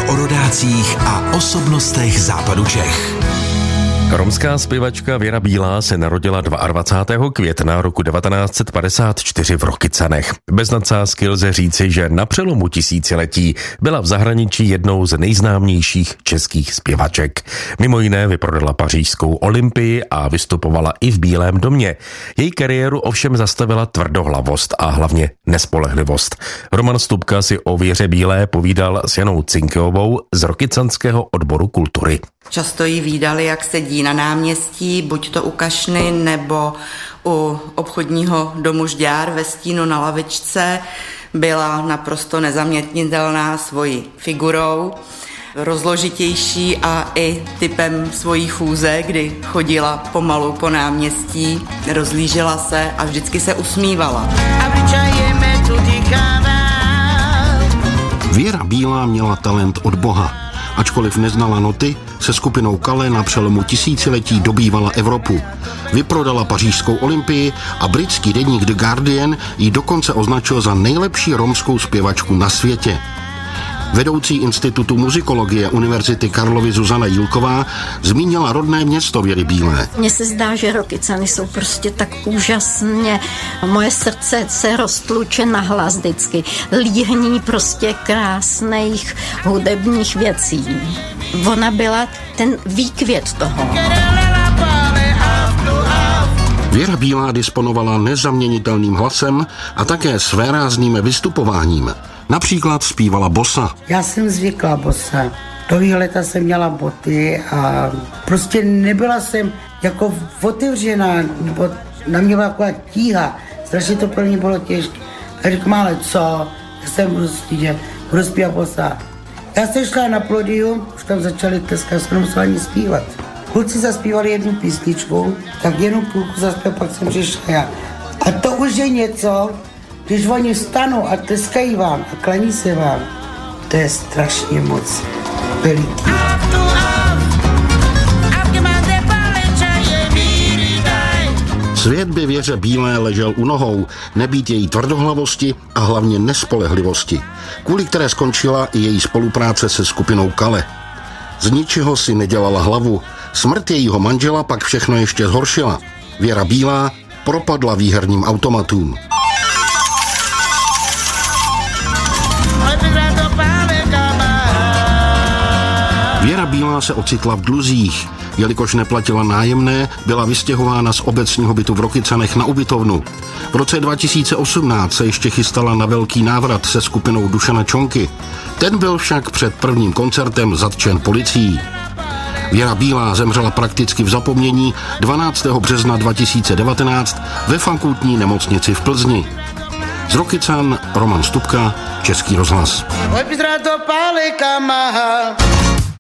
o rodácích a osobnostech západu Čech. Romská zpěvačka Věra Bílá se narodila 22. května roku 1954 v Rokycanech. Bez nadsázky lze říci, že na přelomu tisíciletí byla v zahraničí jednou z nejznámějších českých zpěvaček. Mimo jiné vyprodala pařížskou Olympii a vystupovala i v Bílém domě. Její kariéru ovšem zastavila tvrdohlavost a hlavně nespolehlivost. Roman Stupka si o Věře Bílé povídal s Janou Cinkyovou z Rokycanského odboru kultury. Často jí vídali, jak sedí na náměstí, buď to u kašny, nebo u obchodního domu Žďár ve stínu na lavičce. Byla naprosto nezaměnitelná svojí figurou, rozložitější a i typem svojí chůze, kdy chodila pomalu po náměstí, rozlížela se a vždycky se usmívala. Věra Bílá měla talent od Boha. Ačkoliv neznala noty, se skupinou Kale na přelomu tisíciletí dobývala Evropu. Vyprodala pařížskou Olympii a britský deník The Guardian ji dokonce označil za nejlepší romskou zpěvačku na světě. Vedoucí Institutu muzikologie Univerzity Karlovy Zuzana Jílková zmínila rodné město Věry Bílé. Mně se zdá, že Rokycany jsou prostě tak úžasně. Moje srdce se roztluče na hlas vždycky. Líhní prostě krásných hudebních věcí. Ona byla ten výkvět toho. Věra Bílá disponovala nezaměnitelným hlasem a také svérázným vystupováním. Například zpívala bosa. Já jsem zvykla bosa. Dlouhý léta jsem měla boty a prostě nebyla jsem jako otevřená, nebo na mě byla taková tíha. Strašně to pro mě bylo těžké. A říkám, ale co? Já jsem prostě budu zpívat bosa. Já jsem šla na pódium, už tam začali tleskat, jsem musela ani zpívat. Kluci zaspívali jednu písničku, tak jenom půlku zaspěl, pak jsem přišla já. A to už je něco, když oni vstanou a tleskají vám a klaní se vám, to je strašně moc veliký. Svět by Věře Bílé ležel u nohou, nebýt její tvrdohlavosti a hlavně nespolehlivosti, kvůli které skončila i její spolupráce se skupinou Kale. Z ničeho si nedělala hlavu, smrt jejího manžela pak všechno ještě zhoršila. Věra Bílá propadla výherním automatům. Věra Bílá se ocitla v dluzích. Jelikož neplatila nájemné, byla vystěhována z obecního bytu v Rokycanech na ubytovnu. V roce 2018 se ještě chystala na velký návrat se skupinou Dušana Čonky. Ten byl však před prvním koncertem zatčen policií. Věra Bílá zemřela prakticky v zapomnění 12. března 2019 ve fakultní nemocnici v Plzni. Z Rokycan Roman Stupka, Český rozhlas.